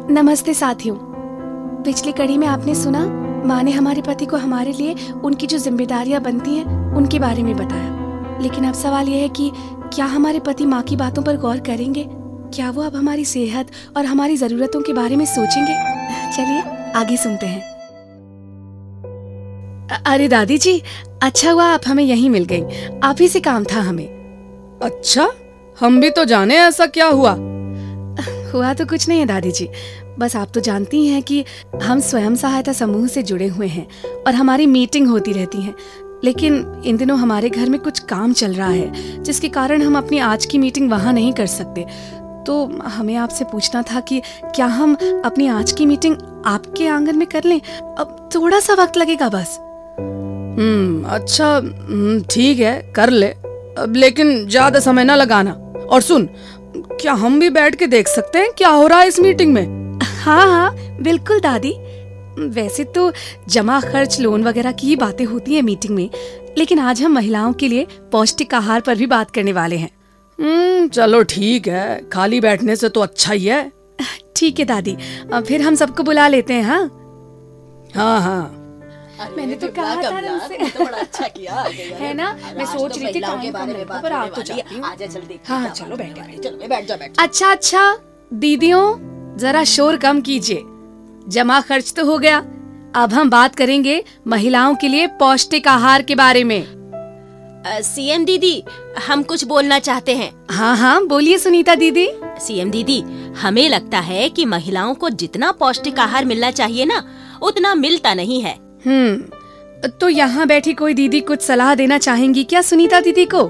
नमस्ते साथियों। पिछली कड़ी में आपने सुना, माँ ने हमारे पति को हमारे लिए उनकी जो जिम्मेदारियां बनती हैं उनके बारे में बताया। लेकिन अब सवाल यह है कि क्या हमारे पति माँ की बातों पर गौर करेंगे? क्या वो अब हमारी सेहत और हमारी जरूरतों के बारे में सोचेंगे? चलिए आगे सुनते हैं। अरे दादी जी, अच्छा हुआ आप हमें यहीं मिल गई। आप ही से काम था हमें। अच्छा, हम भी तो जाने ऐसा क्या हुआ। हुआ तो कुछ नहीं है दादी जी, बस आप तो जानती हैं कि हम स्वयं सहायता समूह से जुड़े हुए हैं और हमारी मीटिंग होती रहती है। लेकिन इन दिनों हमारे घर में कुछ काम चल रहा है जिसके कारण हम अपनी आज की मीटिंग वहाँ नहीं कर सकते। तो हमें आपसे पूछना था कि क्या हम अपनी आज की मीटिंग आपके आंगन में कर लें? अब थोड़ा सा वक्त लगेगा बस। अच्छा, ठीक है, कर ले। अब लेकिन ज्यादा समय ना लगाना। और सुन, क्या हम भी बैठ के देख सकते हैं क्या हो रहा है इस मीटिंग में? हाँ हाँ बिल्कुल दादी। वैसे तो जमा खर्च, लोन वगैरह की ही बातें होती है मीटिंग में, लेकिन आज हम महिलाओं के लिए पौष्टिक आहार पर भी बात करने वाले हैं। चलो ठीक है, खाली बैठने से तो अच्छा ही है। ठीक है दादी, फिर हम सबको बुला लेते हैं। हाँ हाँ, मैंने तो कहा था उनसे। तो बड़ा अच्छा किया है ना? मैं सोच रही थी के बारे में बात पर आप तो करने वाली जाती है। हूँ। आजा जल्दी। हाँ चलो बैठे। चलो बैठ जाओ। अच्छा दीदियों, जरा शोर कम कीजिए। जमा खर्च तो हो गया, अब हम बात करेंगे महिलाओं के लिए पौष्टिक आहार के बारे में। सीएम दीदी, हम कुछ बोलना चाहते हैं। हाँ बोलिए सुनीता दीदी। सीएम दीदी, हमें लगता है कि महिलाओं को जितना पौष्टिक आहार मिलना चाहिए ना, उतना मिलता नहीं है। तो यहाँ बैठी कोई दीदी कुछ सलाह देना चाहेंगी क्या सुनीता दीदी को?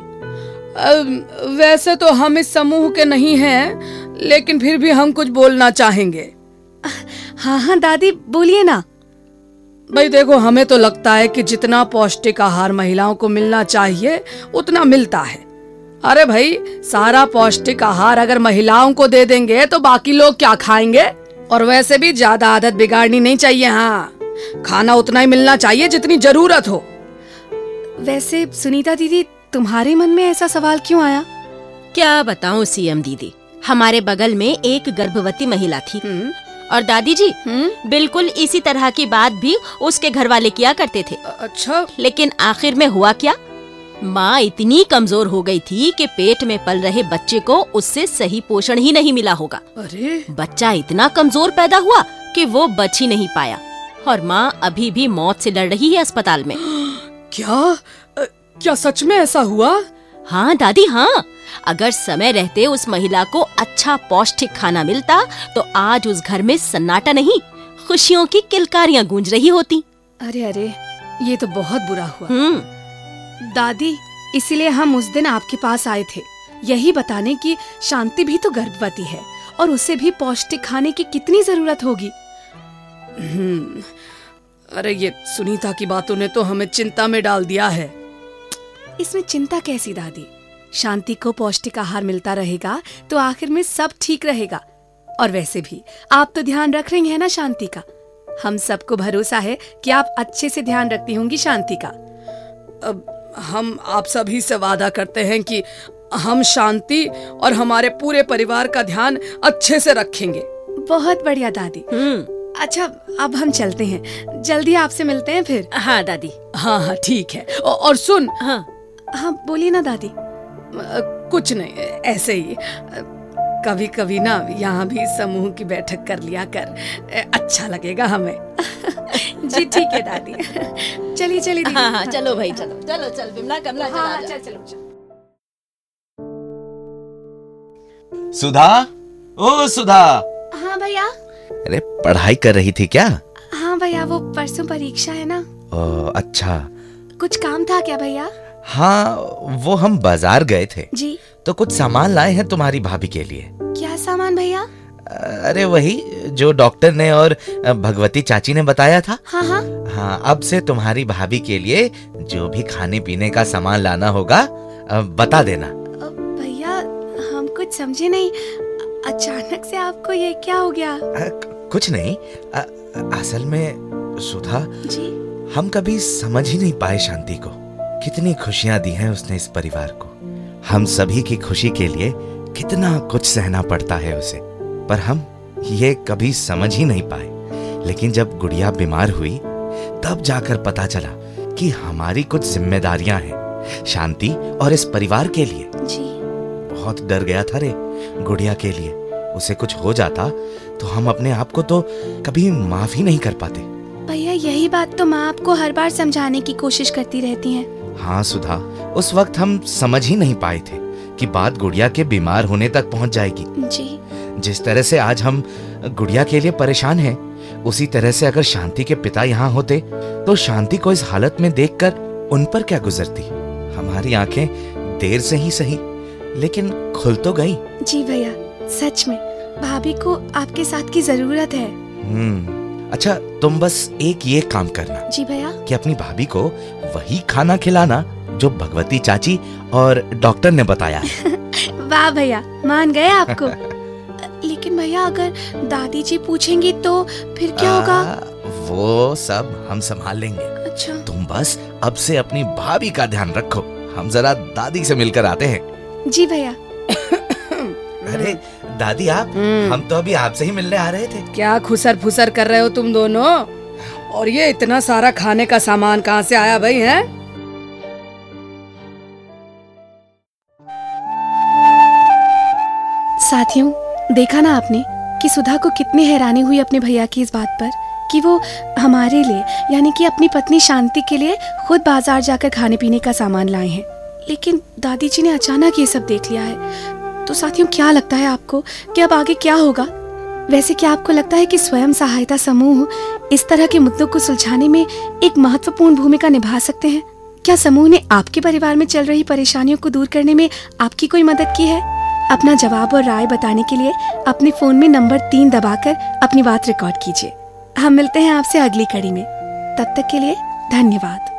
वैसे तो हम इस समूह के नहीं हैं, लेकिन फिर भी हम कुछ बोलना चाहेंगे। हाँ दादी बोलिए ना। भाई देखो, हमें तो लगता है कि जितना पौष्टिक आहार महिलाओं को मिलना चाहिए उतना मिलता है। अरे भाई, सारा पौष्टिक आहार अगर महिलाओं को दे देंगे तो बाकी लोग क्या खाएंगे? और वैसे भी ज्यादा आदत बिगाड़नी नहीं चाहिए। हाँ, खाना उतना ही मिलना चाहिए जितनी जरूरत हो। वैसे सुनीता दीदी, तुम्हारे मन में ऐसा सवाल क्यों आया? क्या बताऊं सीएम दीदी, हमारे बगल में एक गर्भवती महिला थी और दादी जी बिल्कुल इसी तरह की बात भी उसके घर वाले किया करते थे। अच्छा, लेकिन आखिर में हुआ क्या? माँ इतनी कमजोर हो गई थी कि पेट में पल रहे बच्चे को उससे सही पोषण ही नहीं मिला होगा। अरे, बच्चा इतना कमजोर पैदा हुआ कि वो बच ही नहीं पाया और माँ अभी भी मौत से लड़ रही है अस्पताल में। क्या सच में ऐसा हुआ? हाँ दादी, हाँ। अगर समय रहते उस महिला को अच्छा पौष्टिक खाना मिलता तो आज उस घर में सन्नाटा नहीं, खुशियों की किलकारियाँ गूंज रही होती। अरे, ये तो बहुत बुरा हुआ। दादी, इसीलिए हम उस दिन आपके पास आए थे, यही बताने कि शांति भी तो गर्भवती है और उसे भी पौष्टिक खाने की कितनी जरूरत होगी। अरे, ये सुनीता की बातों ने तो हमें चिंता में डाल दिया है। इसमें चिंता कैसी दादी? शांति को पौष्टिक आहार मिलता रहेगा तो आखिर में सब ठीक रहेगा। और वैसे भी आप तो ध्यान रख रही हैं ना शांति का। हम सबको भरोसा है कि आप अच्छे से ध्यान रखती होंगी शांति का। अब हम आप सभी से वादा करते हैं कि हम शांति और हमारे पूरे परिवार का ध्यान अच्छे से रखेंगे। बहुत बढ़िया दादी। अच्छा, अब हम चलते हैं, जल्दी आपसे मिलते हैं फिर। हाँ दादी। हाँ ठीक है। और सुन। हाँ बोलिए ना दादी। कुछ नहीं, ऐसे ही कभी कभी ना यहाँ भी समूह की बैठक कर लिया कर, अच्छा लगेगा हमें। जी ठीक है दादी। चलिए दीदी। हाँ चलो भाई, चल बिमला, कमला, चलो। सुधा, ओ सुधा। हाँ भैया। अरे, पढ़ाई कर रही थी क्या? हाँ भैया, वो परसों परीक्षा है ना। अच्छा। कुछ काम था क्या भैया? हाँ, वो हम बाजार गए थे जी, तो कुछ सामान लाए हैं तुम्हारी भाभी के लिए। क्या सामान भैया? अरे वही जो डॉक्टर ने और भगवती चाची ने बताया था। हाँ, अब से तुम्हारी भाभी के लिए जो भी खाने पीने का सामान लाना होगा बता देना। भैया, हम कुछ समझे नहीं, अचानक से आपको ये क्या हो गया? कुछ नहीं, असल में सुधा जी, हम कभी समझ ही नहीं पाए शांति को। कितनी खुशियां दी हैं उसने इस परिवार को। हम सभी की खुशी के लिए कितना कुछ सहना पड़ता है उसे, पर हम ये कभी समझ ही नहीं पाए, लेकिन जब गुड़िया बीमार हुई तब जाकर पता चला कि हमारी कुछ जिम्मेदारियां हैं शांति और इस परिवार के लिए। जी। बहुत डर गया था रे गुड़िया के लिए। उसे कुछ हो जाता तो हम अपने आप को तो कभी माफ ही नहीं कर पाते। भैया यही बात तो माँ आपको हर बार समझाने की कोशिश करती रहती हैं। हाँ सुधा, उस वक्त हम समझ ही नहीं पाए थे कि बात गुड़िया के बीमार होने तक पहुंच जाएगी। जी। जिस तरह से आज हम गुड़िया के लिए परेशान हैं, उसी तरह से अगर शांति के पिता यहाँ होते तो शांति को इस हालत में देखकर उन पर क्या गुजरती। हमारी आंखें देर से ही सही लेकिन खुल तो गई। जी भैया, सच में भाभी को आपके साथ की जरूरत है। अच्छा, तुम बस एक ये काम करना। जी भैया। कि अपनी भाभी को वही खाना खिलाना जो भगवती चाची और डॉक्टर ने बताया। वाह भैया, मान गए आपको। लेकिन भैया अगर दादी जी पूछेंगी तो फिर क्या होगा? वो सब हम संभाल लेंगे। अच्छा। तुम बस अब से अपनी भाभी का ध्यान रखो। हम जरा दादी से मिलकर आते हैं। जी भैया। अरे दादी आप, हम तो अभी आपसे ही मिलने आ रहे थे। क्या खुसर फुसर कर रहे हो तुम दोनों? और ये इतना सारा खाने का सामान कहाँ से आया भाई है? साथियों, देखा ना आपने कि सुधा को कितनी हैरानी हुई अपने भैया की इस बात पर कि वो हमारे लिए यानी कि अपनी पत्नी शांति के लिए खुद बाजार जाकर खाने पीने का सामान लाए हैं। लेकिन दादी जी ने अचानक ये सब देख लिया है। तो साथियों, क्या लगता है आपको कि अब आगे क्या होगा? वैसे क्या आपको लगता है कि स्वयं सहायता समूह इस तरह के मुद्दों को सुलझाने में एक महत्वपूर्ण भूमिका निभा सकते हैं? क्या समूह ने आपके परिवार में चल रही परेशानियों को दूर करने में आपकी कोई मदद की है? अपना जवाब और राय बताने के लिए अपने फोन में नंबर 3 दबाकर अपनी बात रिकॉर्ड कीजिए। हम मिलते हैं आपसे अगली कड़ी में। तब तक के लिए धन्यवाद।